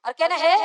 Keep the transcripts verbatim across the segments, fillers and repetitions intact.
और कहना है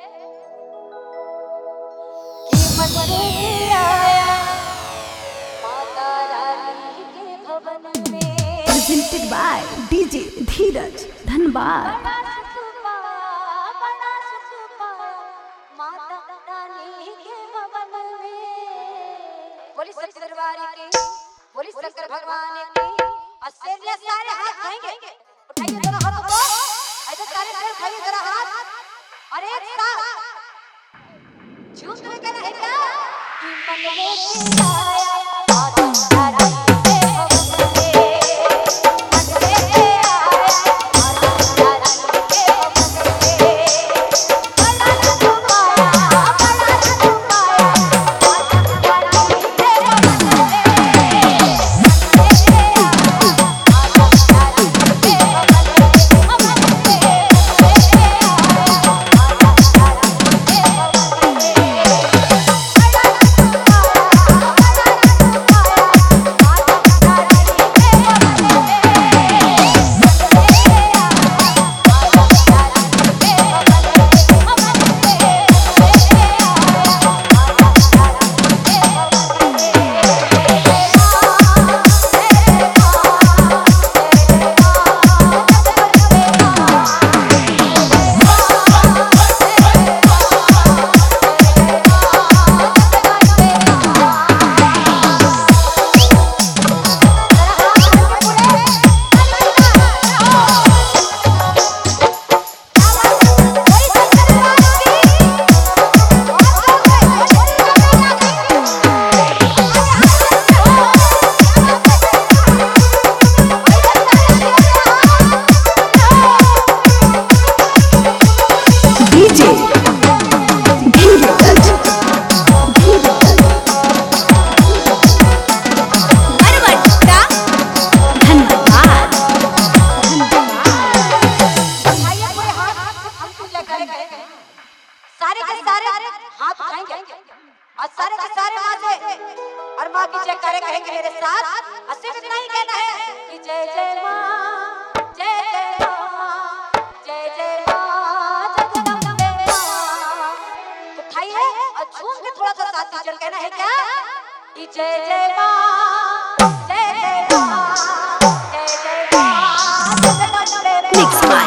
कि मन से आया माता रानी के भवन में। Presented by DJ Dheeraj Dhanbad. बड़ा सुखपा, बड़ा सुखपा, माता रानी के भवन में। बोली सच्चे दरबार की, बोली शंकर भगवान की। अस्से सारे हाथ उठाएंगे, उठाइए जरा हाथ को, ऐसे सारे पैर उठाइए जरा हाथ। अरे एक साथ झूठ में कहना है क्या कि मन में आया माता रानी के भवन में। मन में आया माता रानी के भवन में। बड़ा सुखपाया, बड़ा सुखपाया, माता रानी के भवन में। मन में आया माता रानी के भवन में। सारे के सारे हाथ उठाएंगे और सारे के सारे माँ से और माँ की जयकारे कहेंगे मेरे साथ। और सिर्फ इतना ही कहना है कि जय जय माँ, जय जय माँ, जय जय माँ, जगदम्बे माँ। उठाइए और झूम के थोड़ा सा साथ दीजिए। कहना है क्या कि जय जय माँ, जय जय माँ, जय जय माँ, जगदम्बे माँ।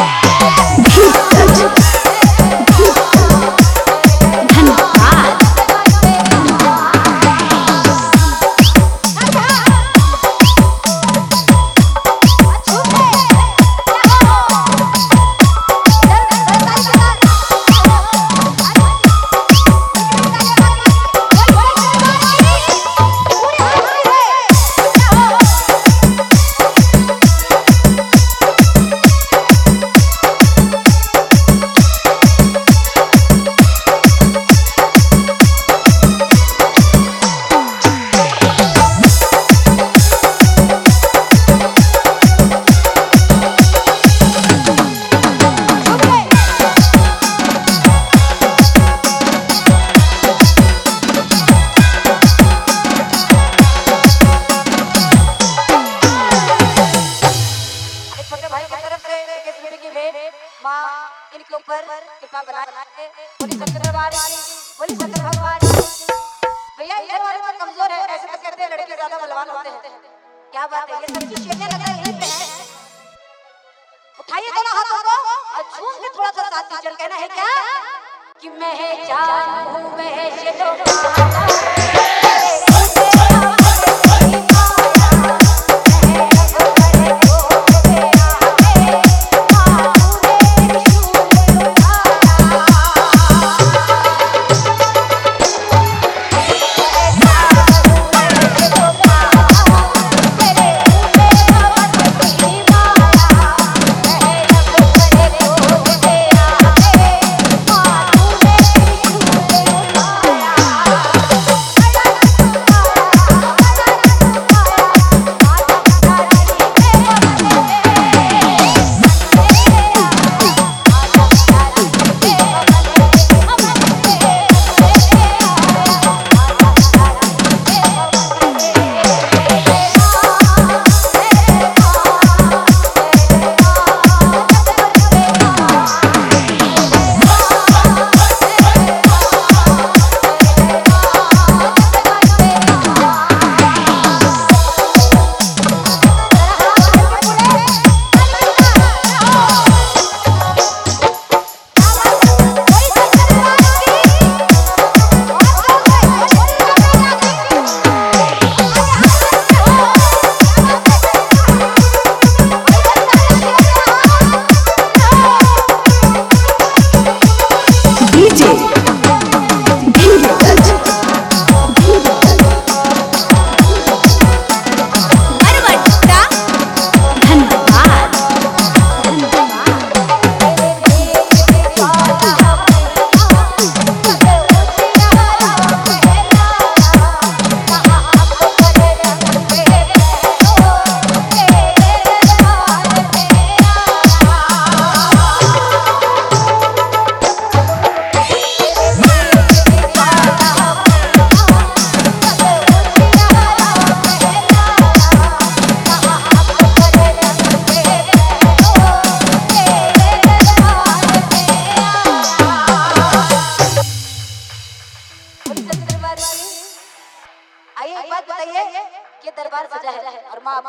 इनके ऊपर कृपा बनाए। बोली शंकर दरबार की, बोली शंकर भगवान की। भैया इधर वाले तो कमजोर है, ऐसे तो कहते हैं लड़के ज्यादा बलवान होते हैं। क्या बात है, ये सब चीज शेरने लगता है यहीं पे है। उठाइए दोनों हाथों को और झूम के थोड़ा सा साथ दीजिए। कहना है क्या कि मैं जानू मैं शेरो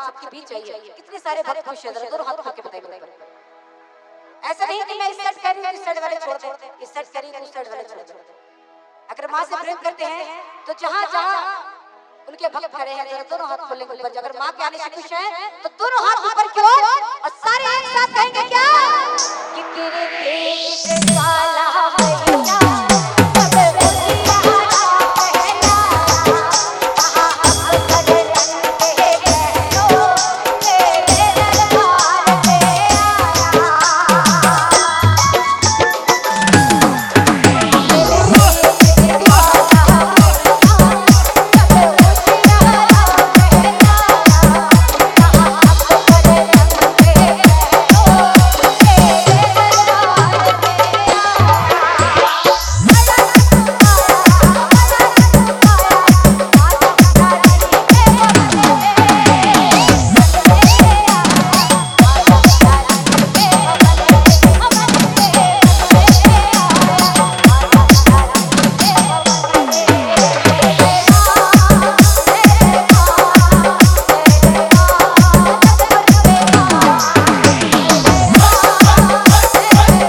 सबके बीच आई है। कितने सारे भक्त खुश हैं, जरा दोनों हाथ खोल के बताइए। ऐसा नहीं कि मैं इस साइड कर रही हूं, इस साइड वाले छोड़ दे, इस साइड कर रही हूं, उस साइड वाले छोड़ दे। अगर माँ से प्रेम करते हैं तो जहां जहां उनके भक्त खड़े हैं जरा दोनों हाथ खोलेंगे ऊपर। अगर माँ के आने से खुश हैं तो दोनों हाथ ऊपर की ओर और सारे एक साथ कहेंगे क्या कि तेरे देश काला मैया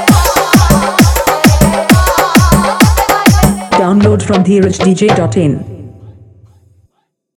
Download from dheeraj d j dot in.